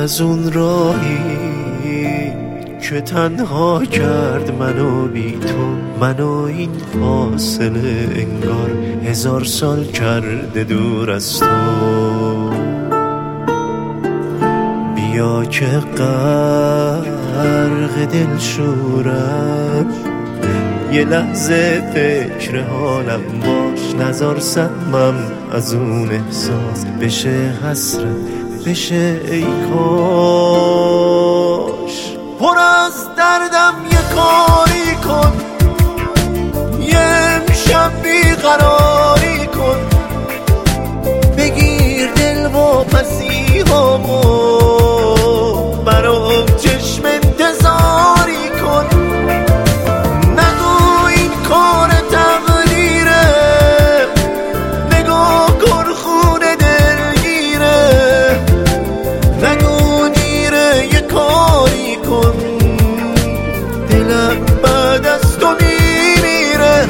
از اون راهی که تنها کرد منو بی تو، منو این فاصله انگار 1000 سال کرده دور از تو. بیا که غرق دل شورم، یه لحظه فکر حالم باش، نزار سهمم از اون احساس بشه حسرت، بشه ای کاش. پر از دردم یه کاری کن، یه امشب بیقراری کن، بگیر دل و پسیهامو، برام چشم انتظاری کن. نگو این کار تقدیره، نگاه کن خونه دلگیره، نگو دیره یه کاری کن، دلم بعد از تو میمیره.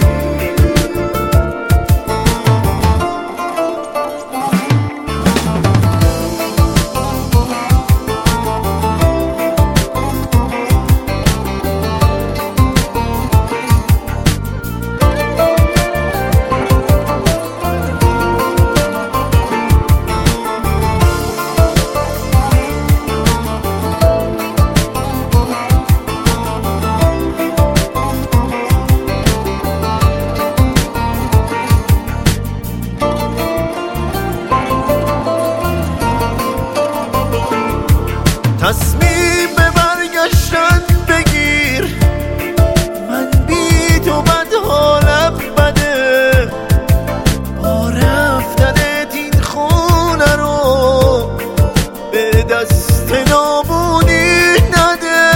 تصمیم به برگشتن بگیر، من بی تو بد حالم بده، با رفتنت این خونه رو به دست نابودی نده.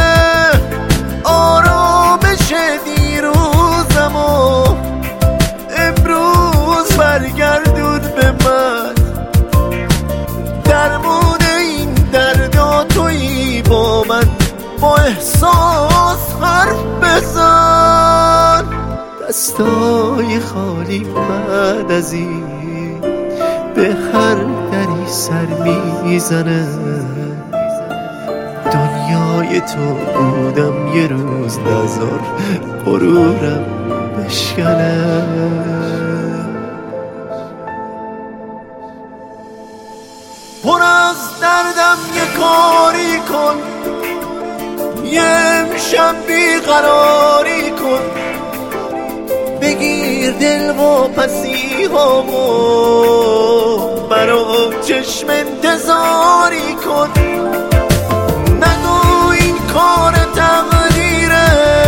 آرامش دیروزمو امروز برگردون به من، درمون این دردا تویی با من، با احساس حرف بزن. دستای خالی بعد از این به هر دری سر میزنه، دنیای تو بودم یه روز، نزار غرورم بشکنه. پر از دردم یه کاری کن، یه امشب بیقراری کن، بگیر دل و پسیهامو، برام چشم انتظاری کن. نگو این کار تقدیره،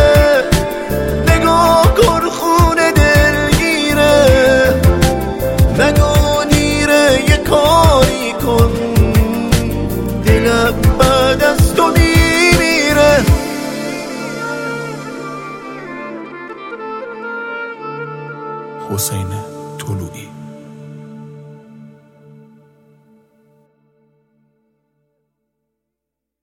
نگاه کن خونه دلگیره، نگو دیره یه کاری کن، دلم بعد از تو میمیره. حسین